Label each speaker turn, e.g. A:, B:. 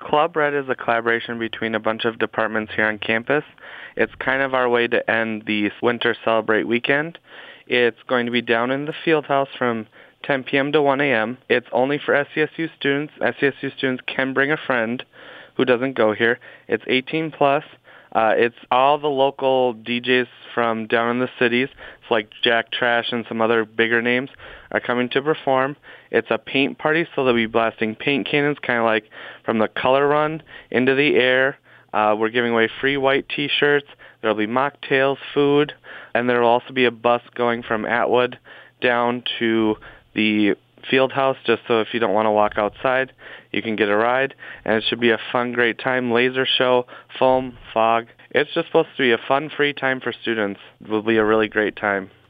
A: Club Red is a collaboration between a bunch of departments here on campus. It's kind of our way to end the Winter Celebrate weekend. It's going to be down in the field house from 10 p.m. to 1 a.m. It's only for SCSU students. SCSU students can bring a friend who doesn't go here. It's 18 plus. It's all the local DJs from down in the cities. It's like Jack Trash and some other bigger names are coming to perform. It's a paint party, so they'll be blasting paint cannons kind of like from the color run into the air. We're giving away free white T-shirts. There'll be mocktails, food, and there will also be a bus going from Atwood down to the field house, just so if you don't want to walk outside, you can get a ride. And it should be a fun, great time. Laser show, foam, fog. It's just supposed to be a fun, free time for students. It will be a really great time.